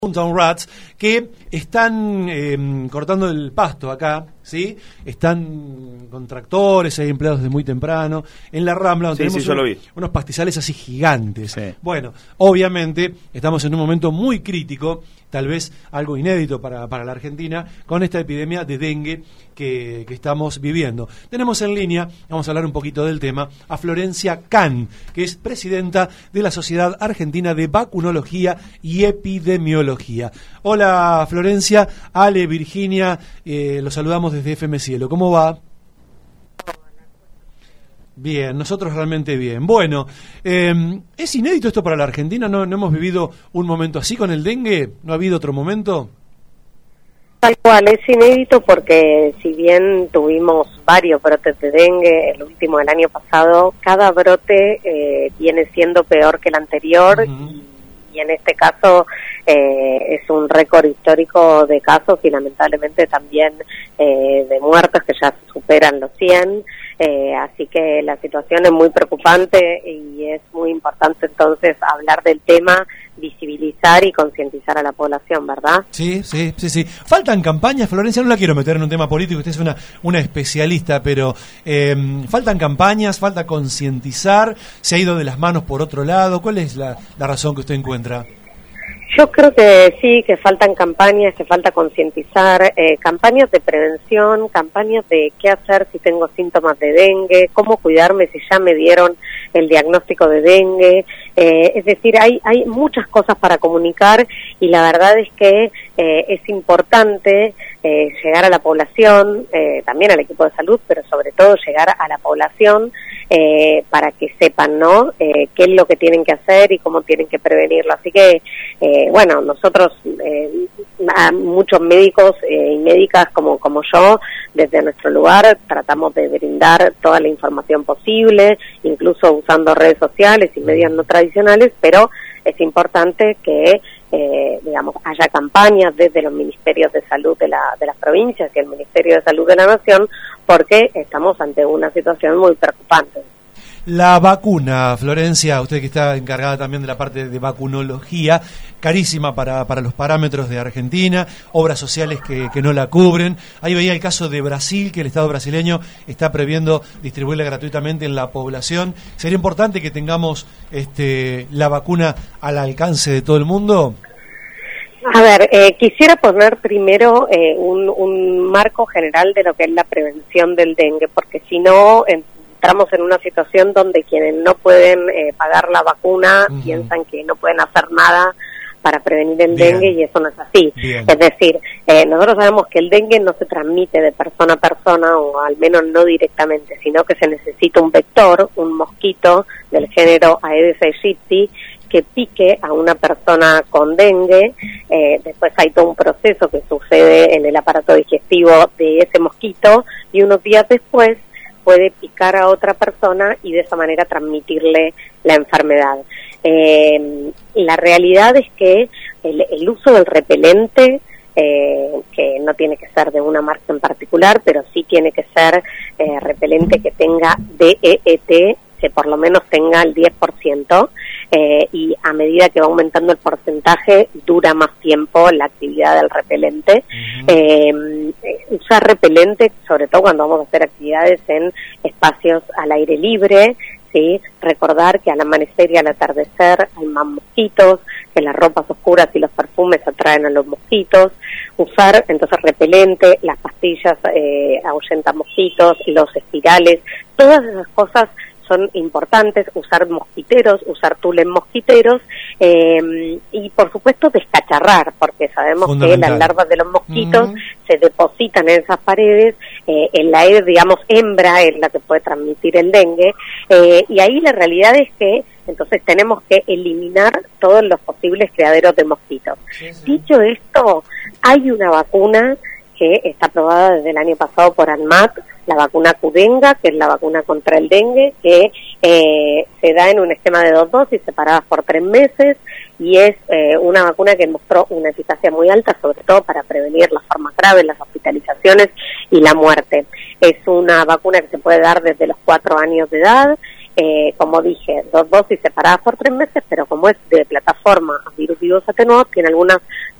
Town Rats, que están cortando el pasto acá, ¿sí? Están con tractores, hay empleados desde muy temprano, en la Rambla, donde tenemos unos pastizales así gigantes. Sí. Bueno, obviamente estamos en un momento muy crítico, tal vez algo inédito para la Argentina, con esta epidemia de dengue que estamos viviendo. Tenemos en línea, vamos a hablar un poquito del tema, a Florencia Can, que es presidenta de la Sociedad Argentina de Vacunología y Epidemiología. Hola Florencia, Ale, Virginia, los saludamos desde FM Cielo. ¿Cómo va? Bien, nosotros realmente bien. Bueno, ¿es inédito esto para la Argentina? ¿No hemos vivido un momento así con el dengue? ¿No ha habido otro momento? Tal cual, es inédito porque si bien tuvimos varios brotes de dengue, el último del año pasado, cada brote viene siendo peor que el anterior. Y en este caso es un récord histórico de casos y lamentablemente también de muertos que ya superan los 100. Así que la situación es muy preocupante y es muy importante entonces hablar del tema, visibilizar y concientizar a la población, ¿verdad? Sí. Faltan campañas, Florencia, no la quiero meter en un tema político, usted es una especialista, pero faltan campañas, falta concientizar, se ha ido de las manos por otro lado. ¿Cuál es la razón que usted encuentra? Yo creo que sí, que faltan campañas, que falta concientizar, campañas de prevención, campañas de qué hacer si tengo síntomas de dengue, cómo cuidarme si ya me dieron el diagnóstico de dengue. Es decir, hay muchas cosas para comunicar y la verdad es que es importante llegar a la población, también al equipo de salud, pero sobre todo llegar a la población para que sepan, ¿no? Qué es lo que tienen que hacer y cómo tienen que prevenirlo. Así que, bueno, nosotros, muchos médicos y médicas como yo, desde nuestro lugar tratamos de brindar toda la información posible, incluso usando redes sociales y medios no tradicionales, pero es importante que digamos, haya campañas desde los ministerios de salud de las provincias y el Ministerio de Salud de la Nación, porque estamos ante una situación muy preocupante. La vacuna, Florencia, usted que está encargada también de la parte de vacunología, carísima para los parámetros de Argentina, obras sociales que no la cubren. Ahí veía el caso de Brasil, que el Estado brasileño está previendo distribuirla gratuitamente en la población. ¿Sería importante que tengamos la vacuna al alcance de todo el mundo? A ver, quisiera poner primero un marco general de lo que es la prevención del dengue, porque si no entramos en una situación donde quienes no pueden pagar la vacuna piensan que no pueden hacer nada para prevenir el dengue y eso no es así. Es decir, nosotros sabemos que el dengue no se transmite de persona a persona, o al menos no directamente, sino que se necesita un vector, un mosquito del género Aedes aegypti, que pique a una persona con dengue. Después hay todo un proceso que sucede en el aparato digestivo de ese mosquito y unos días después puede picar a otra persona y de esa manera transmitirle la enfermedad. La realidad es que el uso del repelente, que no tiene que ser de una marca en particular, pero sí tiene que ser repelente que tenga DEET, que por lo menos tenga el 10%, y a medida que va aumentando el porcentaje, dura más tiempo la actividad del repelente. Usar repelente, sobre todo cuando vamos a hacer actividades en espacios al aire libre, ¿sí? Recordar que al amanecer y al atardecer hay más mosquitos, que las ropas oscuras y los perfumes atraen a los mosquitos. Usar entonces repelente, las pastillas ahuyentan mosquitos, los espirales, todas esas cosas son importantes. Usar mosquiteros, usar tules mosquiteros y por supuesto descacharrar, porque sabemos que las larvas de los mosquitos se depositan en esas paredes, en la Aedes, digamos, hembra es la que puede transmitir el dengue, y ahí la realidad es que entonces tenemos que eliminar todos los posibles criaderos de mosquitos. Dicho esto, hay una vacuna que está aprobada desde el año pasado por ANMAT, la vacuna Qdenga, que es la vacuna contra el dengue, que se da en un esquema de 2 dosis separadas por 3 meses, y es una vacuna que mostró una eficacia muy alta, sobre todo para prevenir las formas graves, las hospitalizaciones y la muerte. Es una vacuna que se puede dar desde los 4 años de edad, como dije, 2 dosis separadas por 3 meses, pero como es de plataforma a virus vivos atenuados, tiene algunas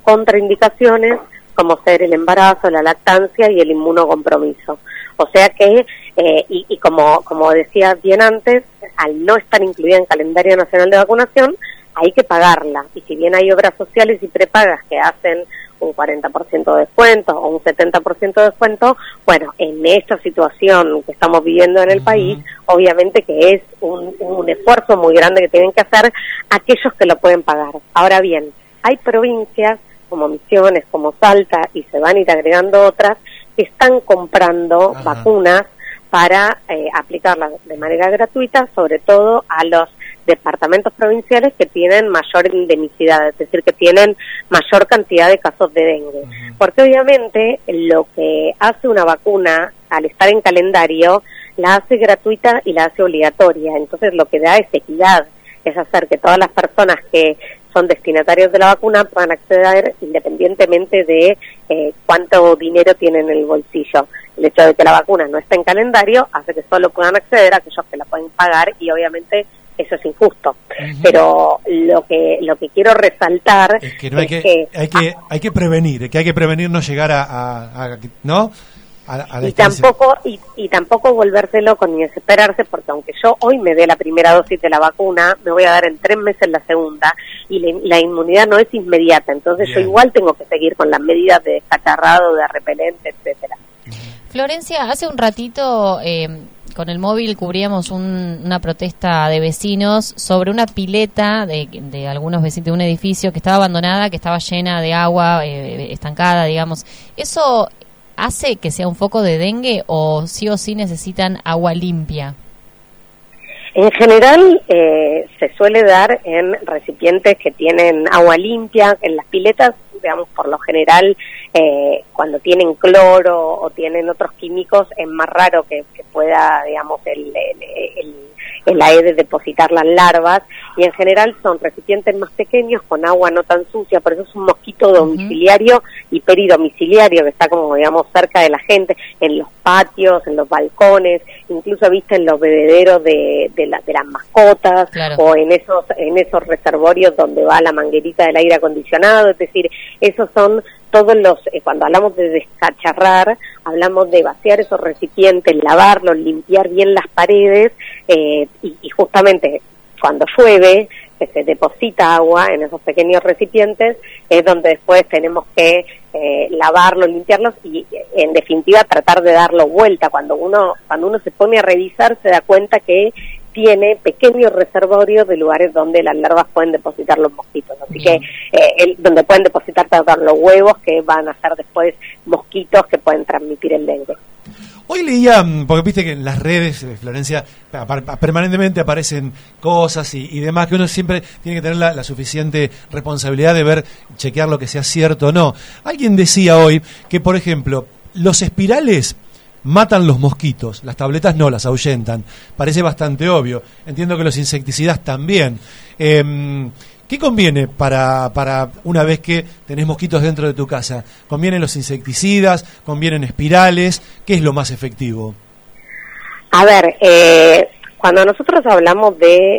contraindicaciones como ser el embarazo, la lactancia y el inmunocompromiso. O sea que, y como decía bien antes, al no estar incluida en calendario nacional de vacunación, hay que pagarla. Y si bien hay obras sociales y prepagas que hacen un 40% de descuento o un 70% de descuento, bueno, en esta situación que estamos viviendo en el país, obviamente que es un esfuerzo muy grande que tienen que hacer aquellos que lo pueden pagar. Ahora bien, hay provincias como Misiones, como Salta, y se van a ir agregando otras, que están comprando vacunas para aplicarlas de manera gratuita, sobre todo a los departamentos provinciales que tienen mayor endemicidad, es decir, que tienen mayor cantidad de casos de dengue. Porque obviamente lo que hace una vacuna al estar en calendario, la hace gratuita y la hace obligatoria. Entonces lo que da es equidad, es hacer que todas las personas que son destinatarios de la vacuna puedan acceder independientemente de cuánto dinero tienen en el bolsillo. El hecho de que la vacuna no esté en calendario hace que solo puedan acceder a aquellos que la pueden pagar, y obviamente eso es injusto. Pero lo que quiero resaltar es que, no hay que prevenir, que hay que prevenir no llegar a ¿no? Y tampoco volvérselo con ni desesperarse, porque aunque yo hoy me dé la primera dosis de la vacuna, me voy a dar en 3 meses la segunda, y la inmunidad no es inmediata. Entonces yo igual tengo que seguir con las medidas de descacharrado, de repelente, etcétera. Florencia, hace un ratito con el móvil cubríamos una protesta de vecinos sobre una pileta de algunos vecinos de un edificio que estaba abandonada, que estaba llena de agua estancada, digamos. ¿Eso hace que sea un foco de dengue o sí necesitan agua limpia? En general se suele dar en recipientes que tienen agua limpia. En las piletas, digamos, por lo general, cuando tienen cloro o tienen otros químicos, es más raro que pueda, digamos, el aire depositar las larvas, y en general son recipientes más pequeños con agua no tan sucia. Por eso es un mosquito domiciliario y peridomiciliario, que está como, digamos, cerca de la gente, en los patios, en los balcones, incluso viste en los bebederos de las mascotas, o en esos reservorios donde va la manguerita del aire acondicionado. Es decir, esos son todos los, cuando hablamos de descacharrar, hablamos de vaciar esos recipientes, lavarlos, limpiar bien las paredes, y justamente cuando llueve, que se deposita agua en esos pequeños recipientes, es donde después tenemos que lavarlos, limpiarlos y, en definitiva, tratar de darlo vuelta. Cuando uno se pone a revisar, se da cuenta que tiene pequeños reservorios de lugares donde las larvas pueden depositar los mosquitos, así que donde pueden depositar los huevos, que van a ser después mosquitos que pueden transmitir el dengue. Hoy leía, porque viste que en las redes, Florencia, permanentemente aparecen cosas y demás, que uno siempre tiene que tener la suficiente responsabilidad de ver, chequear lo que sea cierto o no. Alguien decía hoy que, por ejemplo, los espirales matan los mosquitos, las tabletas no, las ahuyentan. Parece bastante obvio. Entiendo que los insecticidas también. ¿Qué conviene para una vez que tenés mosquitos dentro de tu casa? ¿Convienen los insecticidas? ¿Convienen espirales? ¿Qué es lo más efectivo? A ver, cuando nosotros hablamos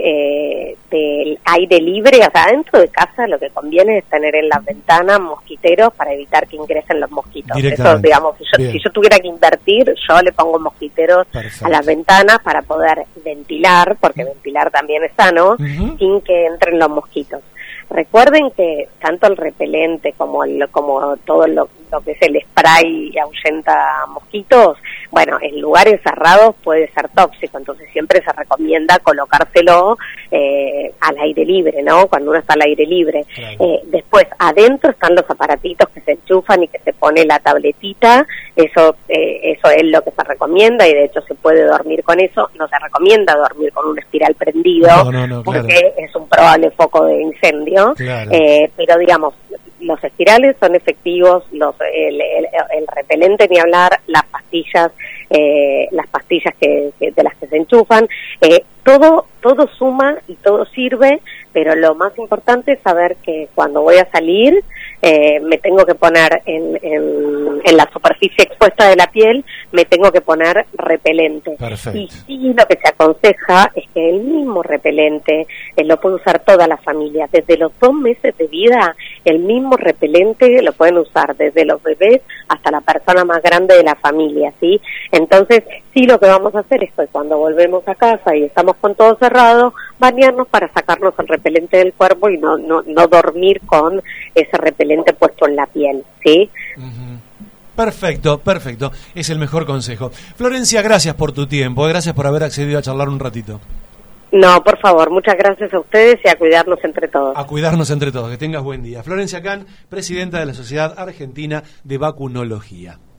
del aire libre, o sea, dentro de casa lo que conviene es tener en las ventanas mosquiteros para evitar que ingresen los mosquitos. Eso, digamos, si yo tuviera que invertir, yo le pongo mosquiteros a las ventanas para poder ventilar, porque ventilar también es sano, sin que entren los mosquitos. Recuerden que tanto el repelente como todo lo que es el spray y ahuyenta mosquitos, bueno, en lugares cerrados puede ser tóxico, entonces siempre se recomienda colocárselo al aire libre, ¿no? Cuando uno está al aire libre. Claro. Después, adentro están los aparatitos que se enchufan y que se pone la tabletita, eso es lo que se recomienda, y de hecho se puede dormir con eso. No se recomienda dormir con un espiral prendido, porque es un probable foco de incendio, pero digamos, los espirales son efectivos, el repelente ni hablar, las pastillas que de las que se enchufan, todo suma y todo sirve pero lo más importante es saber que cuando voy a salir me tengo que poner en la superficie expuesta de la piel, me tengo que poner repelente. Perfecto. Y sí, lo que se aconseja es que el mismo repelente lo puede usar toda la familia. Desde los 2 meses de vida, el mismo repelente lo pueden usar desde los bebés hasta la persona más grande de la familia, ¿sí? Entonces, sí, lo que vamos a hacer es que cuando volvemos a casa y estamos con todo cerrado, bañarnos para sacarnos el repelente del cuerpo y no dormir con ese repelente puesto en la piel, ¿sí? Uh-huh. Perfecto. Es el mejor consejo. Florencia, gracias por tu tiempo, gracias por haber accedido a charlar un ratito. No, por favor, muchas gracias a ustedes y a cuidarnos entre todos. A cuidarnos entre todos, que tengas buen día. Florencia Can, presidenta de la Sociedad Argentina de Vacunología.